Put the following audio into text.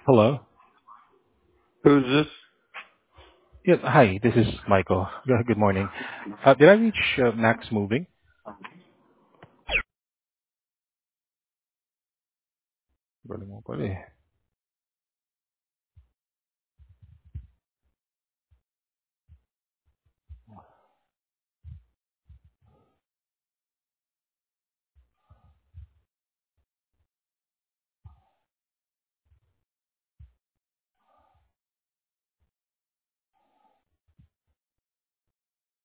Hello. Who's this? Yeah, hi, this is Michael. Good morning. Did I reach Max Moving? Galing mo pala eh.